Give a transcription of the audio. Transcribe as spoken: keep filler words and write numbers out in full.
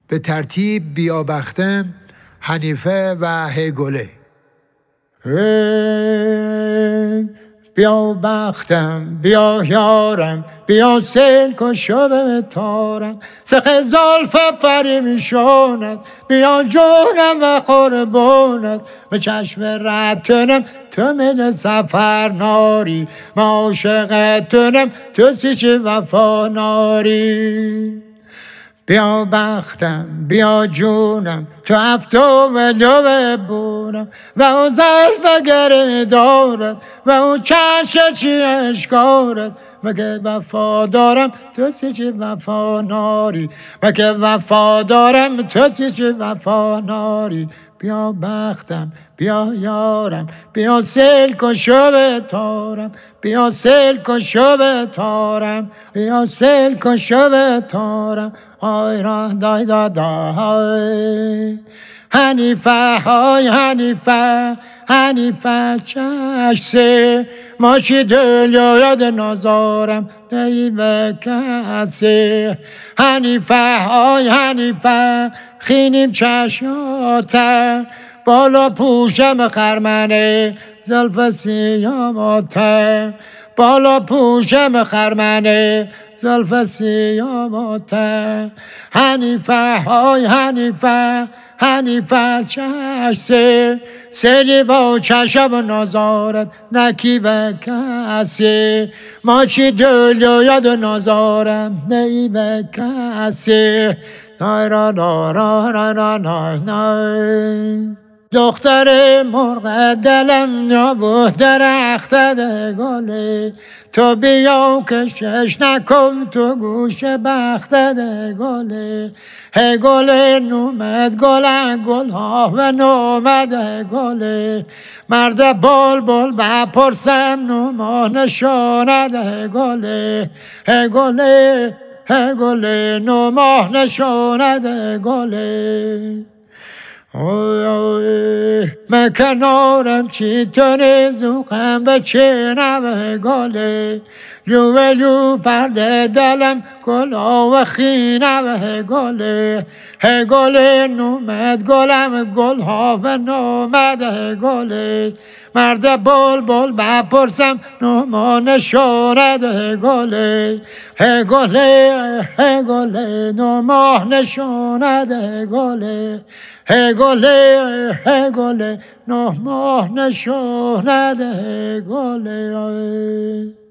به ترتیب بیا بختم، حنیفه و هیگله. بیا بختم بیا یارم، بیا سیل کن شو به تارم، سخ زلف پری میشوند، بیا جونم و قربونت، به چشم رتنم تو من سفر ناری، ما عاشقتونم تو سیچ وفا ناری. بیا بختم بیا جونم، تو هفتو و لو بونم، و اون زلف گره دارد و اون چشم چی اشکارد، و که وفا دارم تو سیچ وفا ناری، و که وفا دارم تو سیچ وفا ناری. بیا بختم بیا یارم، بیا سیل کن شو به تارم، بیا سیل کن شو به تارم، بیا سیل کن شو به تارم. آی را دای دا دای حنیفه های حنیفه حنیفه چشسه، ما چی دل یاد نازارم نی به کسی. حنیفه های حنیفه خینیم چشاته، بالا پوشم خرمنه زلف سیاماته، بالا پوشم خرمنه زلف سیاماته. حنیفه های حنیفه حنیفه چشسه، سیلی با چشم نازارت نکی و کسی، ما چی دل یاد نازارم نی و کسی. نای را را را را را نای نای دختر مرغ دلم نبود درخت گله، تو بیا کشش نکن تو گوش بخت گله. هی گله نومد گل گل ها و نومد گله، مرد بول بول بپرسم نوما نشاند گله. هی گله هی گله نوما نشاند گله. اوی اوی من کنارم چی تونه زوقم به چه نوه گله، لو لو پرده دلم گلا و خینه گله. هی گله نومد گلم گل ها و نومد گله، مرد بول بول بپرسم نوما نشاند گله. هی گله هی گله نوما نشاند گله، هی گله هی گله نه ماه نشاند گله.